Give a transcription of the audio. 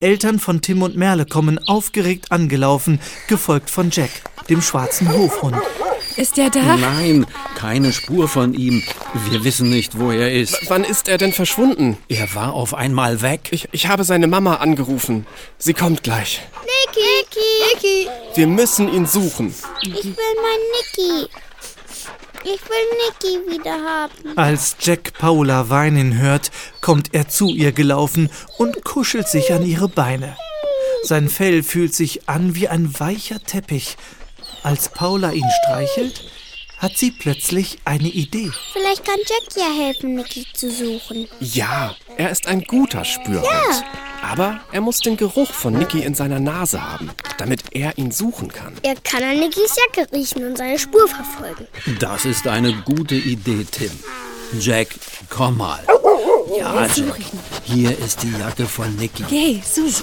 Eltern von Tim und Merle kommen aufgeregt angelaufen, gefolgt von Jack, dem schwarzen Hofhund. Ist er da? Nein, keine Spur von ihm. Wir wissen nicht, wo er ist. Wann ist er denn verschwunden? Er war auf einmal weg. Ich habe seine Mama angerufen. Sie kommt gleich. Niki! Wir müssen ihn suchen. Ich will meinen Niki. Ich will Niki wieder haben. Als Jack Paula weinen hört, kommt er zu ihr gelaufen und kuschelt sich an ihre Beine. Sein Fell fühlt sich an wie ein weicher Teppich. Als Paula ihn streichelt, hat sie plötzlich eine Idee. Vielleicht kann Jack ja helfen, Niki zu suchen. Ja, er ist ein guter Spürhund. Ja. Aber er muss den Geruch von Niki in seiner Nase haben, damit er ihn suchen kann. Er kann an Nikis Jacke riechen und seine Spur verfolgen. Das ist eine gute Idee, Tim. Jack, komm mal. Ja, Jack. Hier ist die Jacke von Niki. Geh, such.